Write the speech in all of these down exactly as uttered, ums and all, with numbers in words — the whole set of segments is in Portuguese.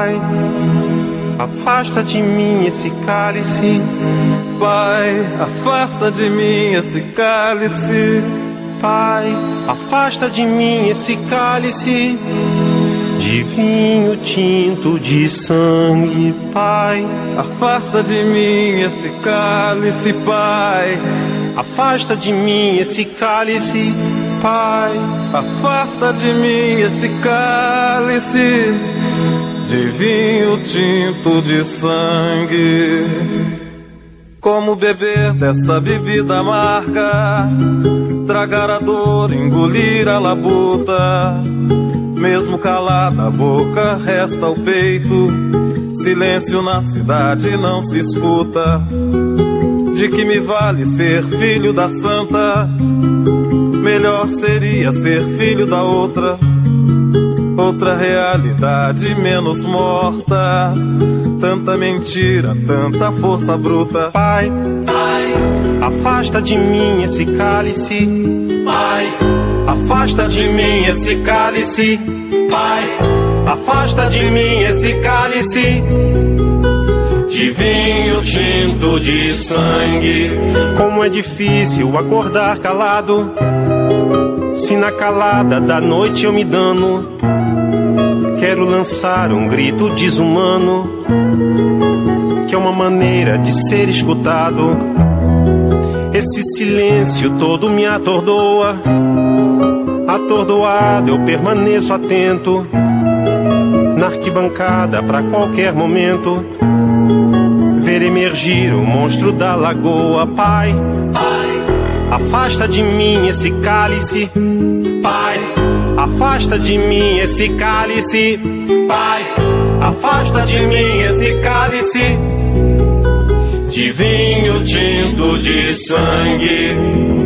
Pai, afasta de mim esse cálice. Pai, afasta de mim esse cálice. Pai, afasta de mim esse cálice de vinho tinto de sangue. Pai, afasta de mim esse cálice. Pai, afasta de mim esse cálice. Pai, afasta de mim esse cálice de vinho tinto de sangue. Como beber dessa bebida amarga, tragar a dor, engolir a labuta. Mesmo calada a boca, resta o peito. Silêncio na cidade não se escuta. De que me vale ser filho da santa? Melhor seria ser filho da outra. Outra realidade menos morta. Tanta mentira, tanta força bruta. Pai, Pai, afasta de mim esse cálice. Pai, afasta de mim esse cálice. Pai, afasta de mim esse cálice de vinho tinto de sangue. Como é difícil acordar calado, se na calada da noite eu me dano. Quero lançar um grito desumano, que é uma maneira de ser escutado. Esse silêncio todo me atordoa. Atordoado eu permaneço atento, na arquibancada pra qualquer momento ver emergir o monstro da lagoa. Pai, Pai, afasta de mim esse cálice. Pai, afasta de mim esse cálice. Pai, afasta de mim esse cálice de vinho tinto de sangue.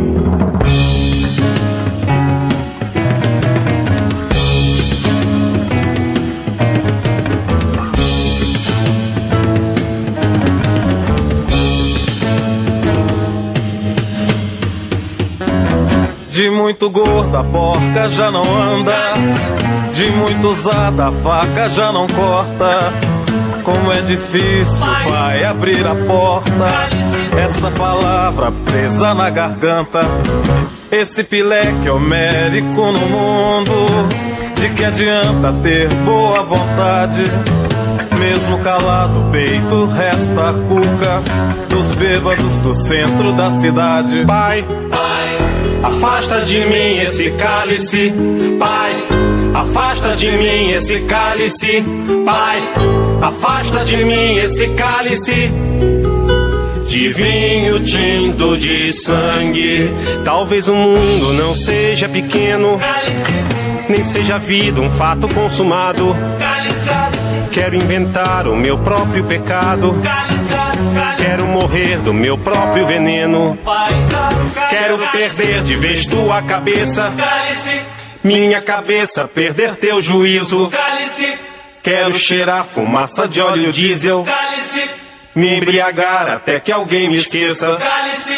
De muito gorda a porca já não anda, de muito usada a faca já não corta. Como é difícil, pai, abrir a porta. Essa palavra presa na garganta. Esse pileque homérico no mundo. De que adianta ter boa vontade? Mesmo calado o peito resta a cuca dos bêbados do centro da cidade. Pai, afasta de mim esse cálice. Pai, afasta de mim esse cálice. Pai, afasta de mim esse cálice de vinho tinto de sangue. talvez o mundo não seja pequeno, Cálice, nem seja a vida um fato consumado. cálice, Quero inventar o meu próprio pecado. cálice, cálice. Quero morrer do meu próprio veneno. Pai, Quero perder de vez tua cabeça, cálice, minha cabeça perder teu juízo. cálice, Quero cheirar fumaça de óleo diesel, cálice, me embriagar até que alguém me esqueça. cálice,